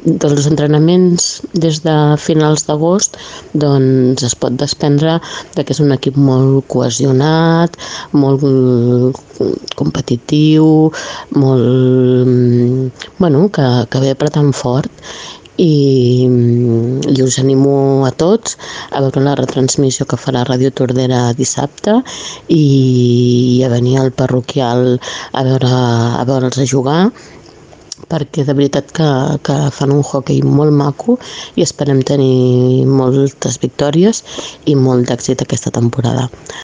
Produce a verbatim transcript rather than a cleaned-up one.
dels entrenaments des de finals d'agost doncs es pot desprendre que és un equip molt cohesionat, molt competitiu, molt, bueno, que, que ve apretant fort. I, i us animo a tots a veure la retransmissió que farà Ràdio Tordera dissabte i a venir al parroquial a veure a veure'ls a jugar, perquè de veritat que, que fan un hoquei molt maco i esperem tenir moltes victòries i molt d'èxit aquesta temporada.